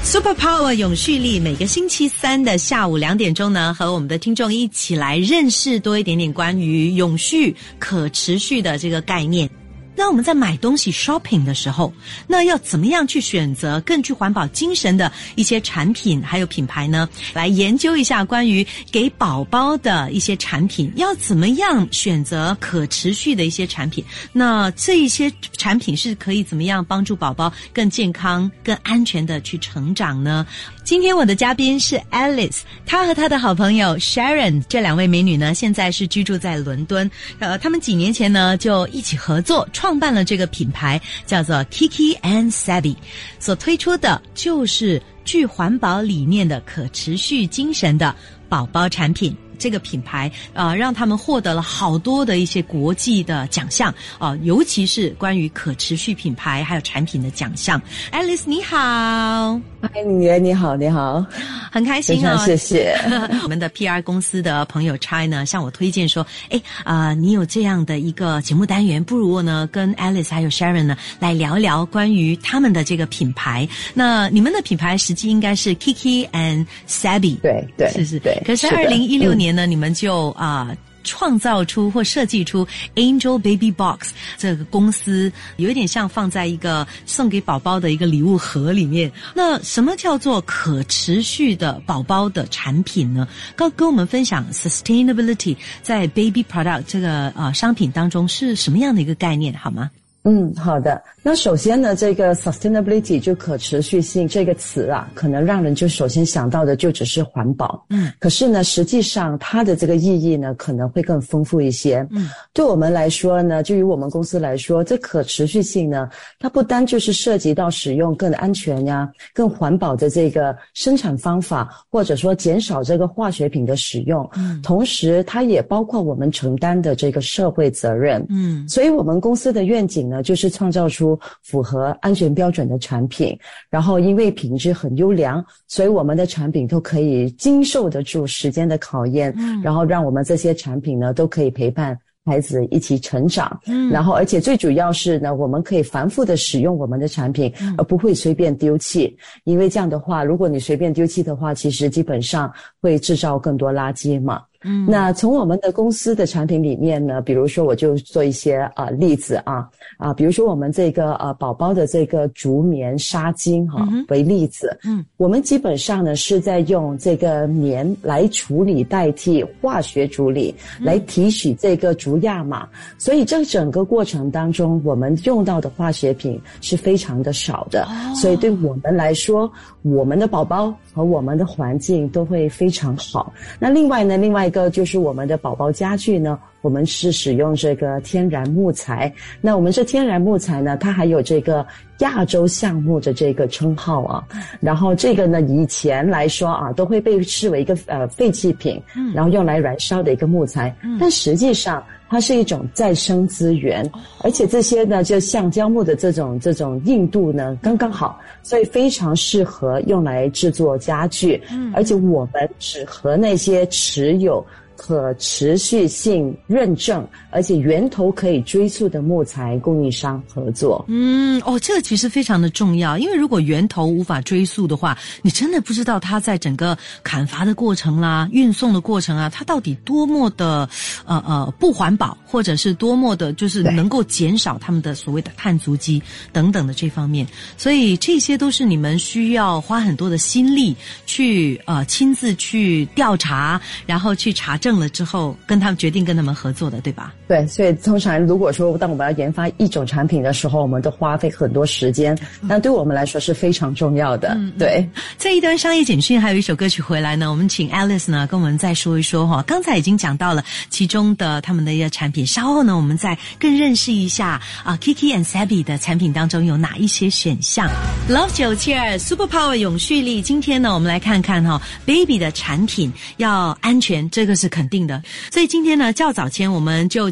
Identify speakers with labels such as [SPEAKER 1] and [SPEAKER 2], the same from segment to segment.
[SPEAKER 1] Super Power 永续力，每个星期三的下午2点钟呢，和我们的听众一起来认识多一点点关于永续可持续的这个概念。那我们在买东西 shopping 的时候，那要怎么样去选择更具环保精神的一些产品还有品牌呢？来研究一下关于给宝宝的一些产品，要怎么样选择可持续的一些产品，那这一些产品是可以怎么样帮助宝宝更健康更安全的去成长呢？今天我的嘉宾是 Alice， 她和她的好朋友 Sharon， 这2位美女呢现在是居住在伦敦，她们几年前呢就一起合作创办了这个品牌，叫做 Kiki and Savvy， 所推出的就是具环保理念的可持续精神的宝宝产品。这个品牌让他们获得了好多的一些国际的奖项尤其是关于可持续品牌还有产品的奖项。 Alice 你好。
[SPEAKER 2] 嗨，女儿你好，你好，
[SPEAKER 1] 很开心
[SPEAKER 2] 非常谢谢。
[SPEAKER 1] 我们的 PR 公司的朋友 Chai 呢向我推荐说你有这样的一个节目单元，不如呢跟 Alice 还有 Sharon 呢来聊一聊关于他们的这个品牌。那你们的品牌实际应该是 Kiki and Savvy， 对，是对。可是2016年呢你们就创造出或设计出 Angel Baby Box 这个公司，有一点像放在一个送给宝宝的一个礼物盒里面。那什么叫做可持续的宝宝的产品呢？跟我们分享 Sustainability 在 Baby Product 这个商品当中是什么样的一个概念好吗？
[SPEAKER 2] 好的。那首先呢，这个 sustainability 就可持续性这个词可能让人就首先想到的就只是环保。可是呢，实际上它的这个意义呢，可能会更丰富一些。对我们来说呢，就于我们公司来说，这可持续性呢，它不单就是涉及到使用更安全更环保的这个生产方法，或者说减少这个化学品的使用。同时它也包括我们承担的这个社会责任。所以我们公司的愿景呢，就是创造出符合安全标准的产品，然后因为品质很优良，所以我们的产品都可以经受得住时间的考验，然后让我们这些产品呢都可以陪伴孩子一起成长。然后而且最主要是呢，我们可以反复的使用我们的产品，而不会随便丢弃。因为这样的话，如果你随便丢弃的话，其实基本上会制造更多垃圾嘛。那从我们的公司的产品里面呢，比如说我就做一些例子比如说我们这个宝宝的这个竹棉纱巾为例子。我们基本上呢是在用这个棉来处理代替化学处理，来提取这个竹亚麻，所以这整个过程当中我们用到的化学品是非常的少的。所以对我们来说，我们的宝宝和我们的环境都会非常好。那另外一个就是我们的宝宝家具呢，我们是使用这个天然木材。那我们这天然木材呢，它还有这个亚洲橡木的这个称号然后这个呢以前来说都会被视为一个废弃品，然后用来燃烧的一个木材，但实际上它是一种再生资源，而且这些呢就橡胶木的这种硬度呢刚刚好，所以非常适合用来制作家具。而且我们只和那些持有可持续性认证而且源头可以追溯的木材供应商合作。
[SPEAKER 1] 这个其实非常的重要，因为如果源头无法追溯的话，你真的不知道它在整个砍伐的过程啦、运送的过程它到底多么的不环保，或者是多么的就是能够减少他们的所谓的碳足迹等等的这方面。所以这些都是你们需要花很多的心力去亲自去调查，然后去查证了之后跟他们决定跟他们合作的，对吧？
[SPEAKER 2] 对，所以通常如果说当我们要研发一种产品的时候，我们都花费很多时间，但对我们来说是非常重要的。对。
[SPEAKER 1] 这一段商业简讯还有一首歌曲回来呢，我们请 Alice 呢跟我们再说一说刚才已经讲到了其中的他们的一些产品，稍后呢我们再更认识一下Kiki and Savvy 的产品当中有哪一些选项。 Love 972 Super Power 永续力，今天呢我们来看看Baby 的产品要安全，这个是肯定的。所以今天呢较早前我们就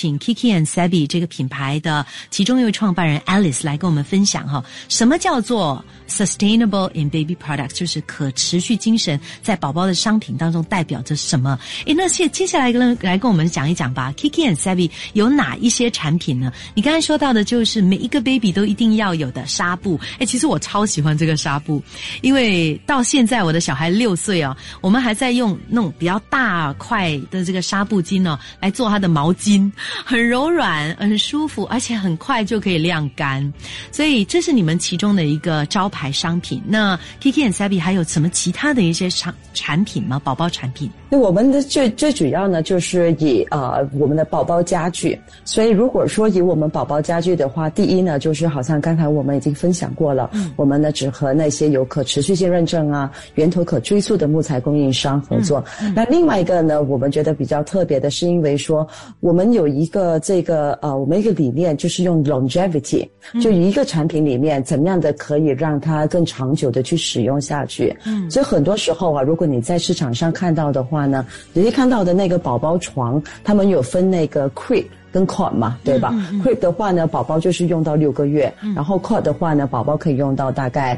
[SPEAKER 1] 请 Kiki and Sabi 这个品牌的其中一位创办人 Alice 来跟我们分享什么叫做 Sustainable in Baby Products， 就是可持续精神在宝宝的商品当中代表着什么。那接下来来跟我们讲一讲吧。 Kiki and Sabi 有哪一些产品呢？你刚才说到的就是每一个 baby 都一定要有的纱布。其实我超喜欢这个纱布，因为到现在我的小孩6岁我们还在用那种比较大块的这个纱布巾来做他的毛巾，很柔软很舒服，而且很快就可以晾干，所以这是你们其中的一个招牌商品。那 Kiki and Sabi 还有什么其他的一些产品吗？宝宝产品？
[SPEAKER 2] 我们的最主要呢就是以我们的宝宝家具。所以如果说以我们宝宝家具的话，第一呢就是好像刚才我们已经分享过了，我们呢只和那些有可持续性认证源头可追溯的木材供应商合作。那另外一个呢，我们觉得比较特别的是因为说我们有一个我们一个理念，就是用 longevity， 就一个产品里面怎么样的可以让它更长久的去使用下去。所以很多时候如果你在市场上看到的话呢，直接看到的那个宝宝床，他们有分那个 crib跟 cot 嘛，对吧？crib 的话呢，宝宝就是用到6个月，然后 cot 的话呢，宝宝可以用到大概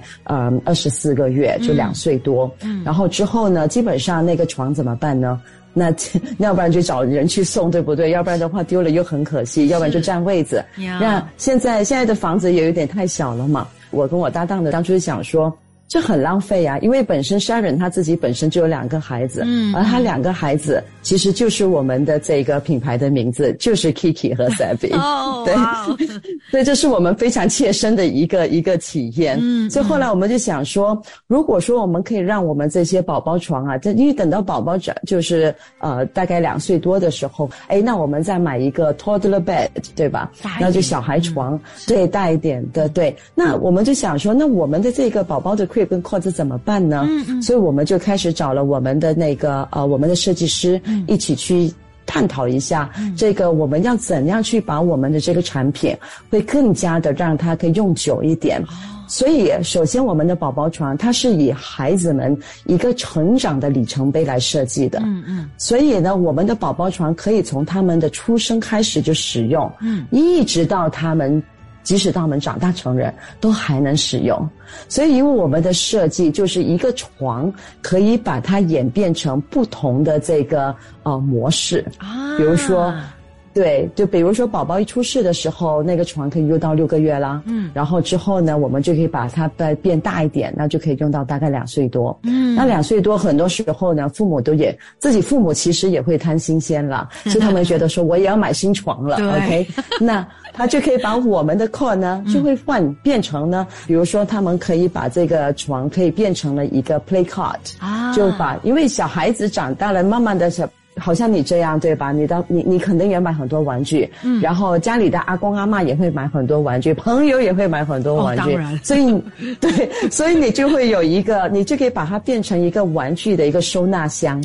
[SPEAKER 2] 24个月，就2岁多。然后之后呢，基本上那个床怎么办呢？那要不然就找人去送，对不对？要不然的话丢了又很可惜，要不然就占位子。那现在的房子也有点太小了嘛。我跟我搭档的当初就想说，这很浪费因为本身Sharon他自己本身就有2个孩子，而他2个孩子其实就是我们的这个品牌的名字，就是 Kiki 和 Sabi。对，所以这是我们非常切身的一个体验。所以后来我们就想说，如果说我们可以让我们这些宝宝床因为等到宝宝就是大概2岁多的时候，那我们再买一个 toddler bed， 对吧？那就小孩床，对，大一点的，对。那我们就想说，那我们的这个宝宝的 crib 跟 cot 怎么办呢？所以我们就开始找了我们的我们的设计师一起去探讨一下这个我们要怎样去把我们的这个产品会更加的让它可以用久一点。所以首先我们的宝宝床它是以孩子们一个成长的里程碑来设计的。所以呢，我们的宝宝床可以从他们的出生开始就使用，一直到即使到我们长大成人都还能使用。所以因为我们的设计就是一个床可以把它演变成不同的这个模式比如说对，就比如说宝宝一出世的时候，那个床可以用到6个月啦。然后之后呢，我们就可以把它变大一点，那就可以用到大概2岁多。那2岁多很多时候呢，自己父母其实也会贪新鲜啦，所以他们觉得说我也要买新床了。OK， 那他就可以把我们的 cot 呢就会变成呢，比如说他们可以把这个床可以变成了一个 play cot，就因为小孩子长大了，慢慢的好像你这样对吧？你肯定也买很多玩具，然后家里的阿公阿嬷也会买很多玩具，朋友也会买很多玩具，当然，所以你就会有你就可以把它变成一个玩具的一个收纳箱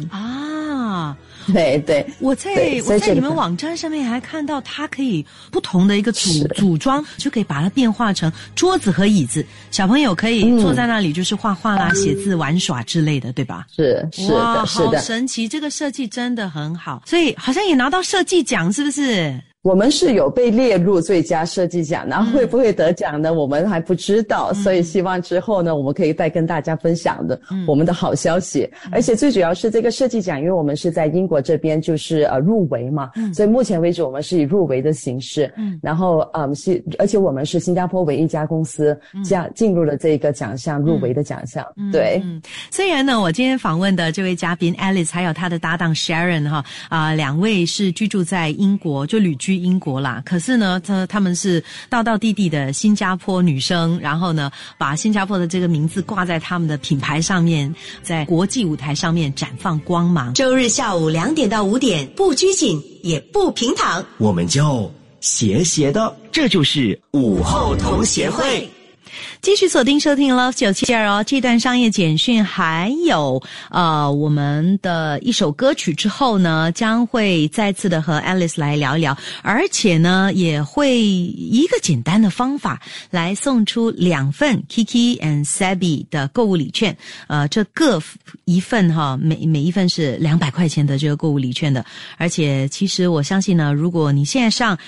[SPEAKER 2] 对，
[SPEAKER 1] 我在你们网站上面还看到它可以不同的一个组装，就可以把它变化成桌子和椅子，小朋友可以坐在那里就是画画啦、写字、玩耍之类的，对吧？是的，好神奇，这个设计真的很好，所以好像也拿到设计奖，是不是？
[SPEAKER 2] 我们是有被列入最佳设计奖，然后会不会得奖呢？我们还不知道，所以希望之后呢，我们可以再跟大家分享我们的好消息。而且最主要是这个设计奖，因为我们是在英国这边就是入围嘛，所以目前为止我们是以入围的形式，然后而且我们是新加坡唯一一家公司进入了这个奖项入围的奖项。对，
[SPEAKER 1] 虽然呢，我今天访问的这位嘉宾 Alice 还有她的搭档 Sharon 2位是居住在英国，就旅居英国啦，可是呢他们是道道地地的新加坡女生，然后呢把新加坡的这个名字挂在他们的品牌上面，在国际舞台上面绽放光芒。
[SPEAKER 3] 周日下午2点到5点，不拘谨也不平躺，
[SPEAKER 4] 我们就斜斜的，这就是午后同协会。
[SPEAKER 1] 继续锁定收听 Love 972哦，这段商业简讯还有我们的一首歌曲之后呢，将会再次的和 Alice 来聊一聊，而且呢也会一个简单的方法来送出2份 Kiki and Sabi 的购物礼券，这各一份每一份是200块钱的这个购物礼券的，而且其实我相信呢，如果你现在上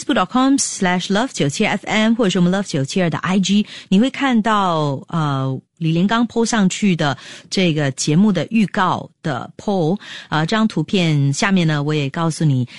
[SPEAKER 1] facebook.com/love972FM 或者是我们 Love 972的 IG， 你会看到李连刚 po 上去的这个节目的预告的 po， 这张图片下面呢，我也告诉你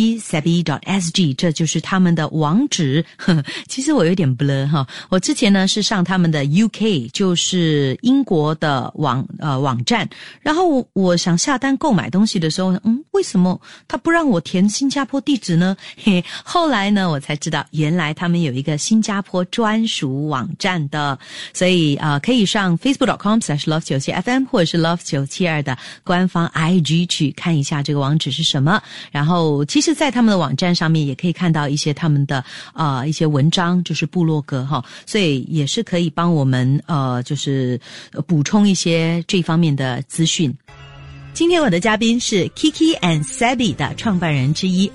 [SPEAKER 1] kikisabi.sg， 这就是他们的网址。其实我有点 blur 哈，我之前呢是上他们的 UK， 就是英国的网站，然后我想下单购买东西的时候，为什么他不让我填新加坡地址呢？后来呢我才知道，原来他们有一个新加坡专属网站的，所以可以上 facebook.com/love972FM 或者是 love972的官方 IG 去看一下这个网址是什么。然后其实在他们的网站上面也可以看到一些他们的一些文章，就是部落格所以也是可以帮我们就是补充一些这方面的资讯。今天我的嘉宾是 Kiki and Sabi 的创办人之一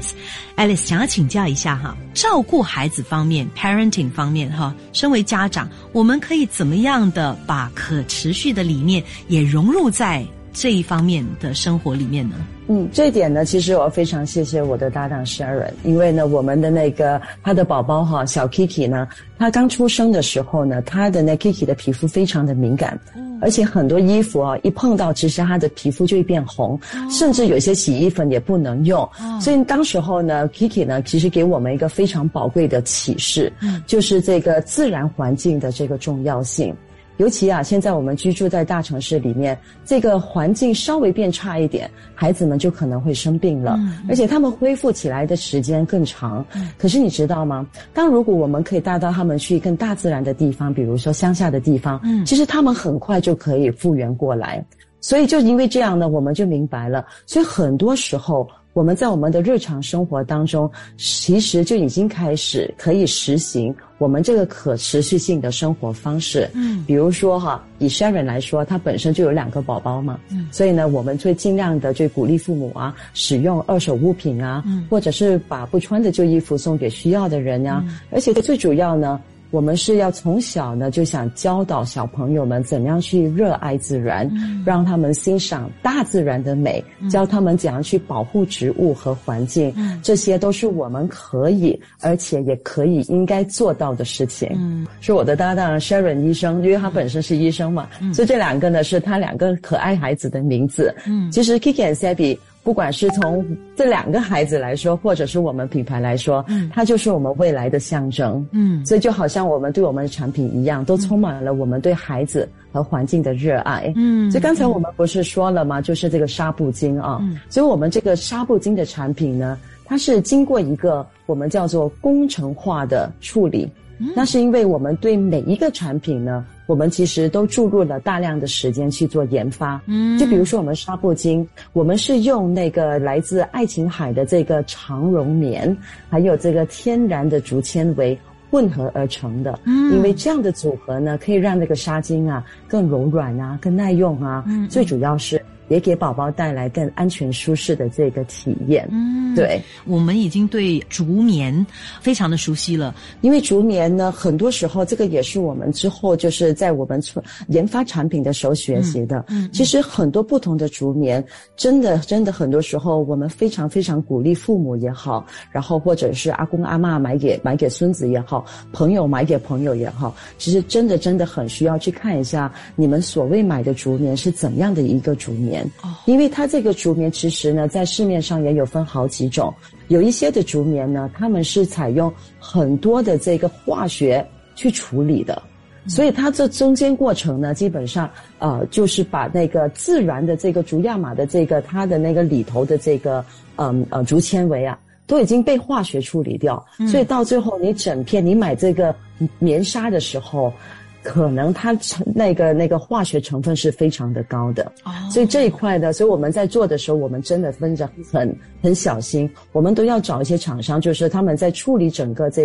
[SPEAKER 1] Alice 想要请教一下照顾孩子方面 parenting 方面身为家长，我们可以怎么样的把可持续的理念也融入在这一方面的生活里面呢？
[SPEAKER 2] 这一点呢，其实我非常谢谢我的搭档 Sharon， 因为呢，我们的他的宝宝小 Kiki 呢，他刚出生的时候呢，他的Kiki 的皮肤非常的敏感，而且很多衣服一碰到，其实他的皮肤就会变红，甚至有些洗衣粉也不能用。所以当时候呢 ，Kiki 呢，其实给我们一个非常宝贵的启示，就是这个自然环境的这个重要性。尤其现在我们居住在大城市里面，这个环境稍微变差一点，孩子们就可能会生病了，而且他们恢复起来的时间更长。可是你知道吗？如果我们可以带到他们去更大自然的地方，比如说乡下的地方，其实他们很快就可以复原过来。所以就因为这样呢，我们就明白了，所以很多时候我们在我们的日常生活当中，其实就已经开始可以实行我们这个可持续性的生活方式。比如说以 Sharon 来说，他本身就有2个宝宝嘛，所以呢，我们会尽量的就鼓励父母使用二手物品或者是把不穿的旧衣服送给需要的人而且最主要呢，我们是要从小呢就想教导小朋友们怎样去热爱自然，让他们欣赏大自然的美，教他们怎样去保护植物和环境，这些都是我们可以而且也可以应该做到的事情。是我的搭档 Sharon 医生，因为他本身是医生嘛，所以这2个呢是他2个可爱孩子的名字。其实 Kiki and Sabi不管是从这2个孩子来说，或者是我们品牌来说，它就是我们未来的象征。所以就好像我们对我们的产品一样，都充满了我们对孩子和环境的热爱。所以刚才我们不是说了吗？就是这个纱布巾所以我们这个纱布巾的产品呢，它是经过一个我们叫做工程化的处理。那是因为我们对每一个产品呢，我们其实都注入了大量的时间去做研发。就比如说我们纱布巾，我们是用来自爱琴海的这个长绒棉，还有这个天然的竹纤维混合而成的。因为这样的组合呢，可以让那个纱巾更柔软更耐用最主要是也给宝宝带来更安全舒适的这个体验。对，
[SPEAKER 1] 我们已经对竹棉非常的熟悉了，
[SPEAKER 2] 因为竹棉呢，很多时候这个也是我们之后就是在我们研发产品的时候学习的。其实很多不同的竹棉，真的很多时候我们非常非常鼓励父母也好，然后或者是阿公阿嬷买给孙子也好，朋友买给朋友也好，其实真的很需要去看一下你们所谓买的竹棉是怎样的一个竹棉。因为它这个竹棉其实呢，在市面上也有分好几种，有一些的竹棉呢，他们是采用很多的这个化学去处理的，所以它这中间过程呢，基本上就是把那个自然的这个竹亚麻的这个它的那个里头的这个竹纤维都已经被化学处理掉，所以到最后你整片你买这个棉纱的时候，可能它那个化学成分是非常的高的。所以这一块呢，所以我们在做的时候，我们真的分着很小心，我们都要找一些厂商，就是他们在处理整个这个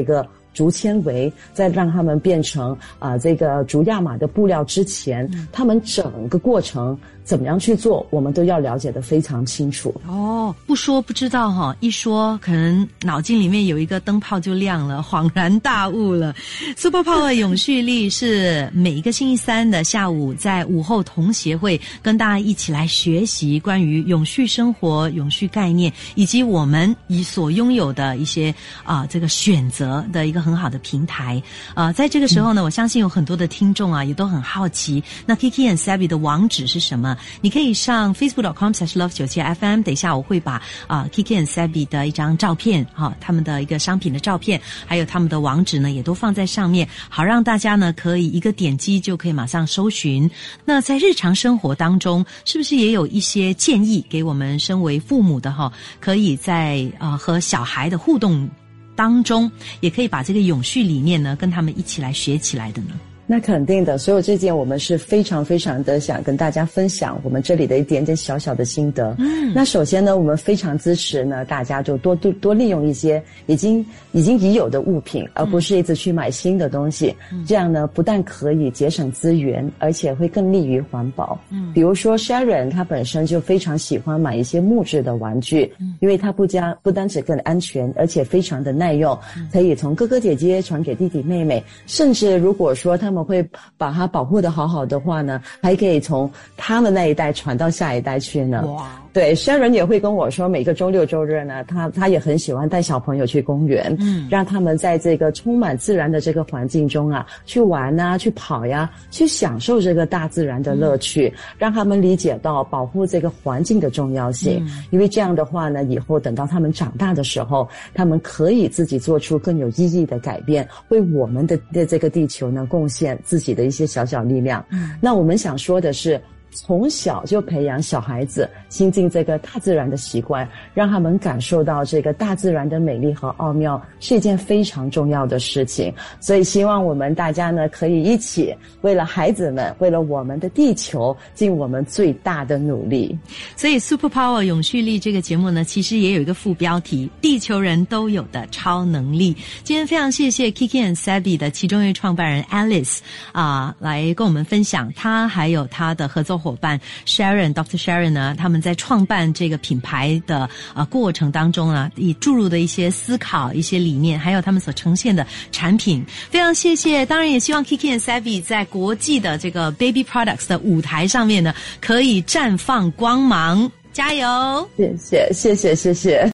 [SPEAKER 2] 竹纤维，再让它们变成这个竹亚麻的布料之前，他们整个过程怎么样去做，我们都要了解得非常清楚。
[SPEAKER 1] 哦，不说不知道哈，一说可能脑筋里面有一个灯泡就亮了，恍然大悟了。Super Power 永续力是每一个星期三的下午在午后同协会跟大家一起来学习关于永续生活、永续概念，以及我们所拥有的一些这个选择的一个很好的平台。在这个时候呢，我相信有很多的听众也都很好奇，那 Kiki and Savvy 的网址是什么？你可以上 facebook.com/love97fm， 等一下我会把Kiki and Savvy 的一张照片他们的一个商品的照片，还有他们的网址呢也都放在上面，好让大家呢可以一个点击就可以马上搜寻。那在日常生活当中，是不是也有一些建议给我们身为父母的可以在和小孩的互动当中，也可以把这个永续理念呢跟他们一起来学起来的呢？
[SPEAKER 2] 那肯定的，所以这件我们是非常非常的想跟大家分享我们这里的一点点小小的心得。那首先呢，我们非常支持呢大家就多利用一些已有的物品，而不是一直去买新的东西。这样呢，不但可以节省资源，而且会更利于环保。比如说 Sharon 她本身就非常喜欢买一些木质的玩具，因为它不单只更安全，而且非常的耐用，可以从哥哥姐姐传给弟弟妹妹，甚至如果说他们会把它保护得好好的话呢，还可以从他们那一代传到下一代去呢。哇！对，Sharon也会跟我说，每个周六周日呢，他也很喜欢带小朋友去公园，让他们在这个充满自然的这个环境中去玩去跑去享受这个大自然的乐趣，让他们理解到保护这个环境的重要性。因为这样的话呢，以后等到他们长大的时候，他们可以自己做出更有意义的改变，为我们的这个地球呢贡献自己的一些小小力量。那我们想说的是，从小就培养小孩子亲近这个大自然的习惯，让他们感受到这个大自然的美丽和奥妙，是一件非常重要的事情。所以希望我们大家呢可以一起为了孩子们，为了我们的地球，尽我们最大的努力。
[SPEAKER 1] 所以 Super Power 永续力这个节目呢，其实也有一个副标题，地球人都有的超能力。今天非常谢谢 Kiki and Savvy 的其中一位创办人 Alice 来跟我们分享他还有他的合作伙伴 Dr. Sharon 呢，他们在创办这个品牌的过程当中以注入的一些思考、一些理念，还有他们所呈现的产品，非常谢谢。当然也希望 Kiki and Savvy 在国际的这个 Baby Products 的舞台上面呢，可以绽放光芒，加油！谢谢。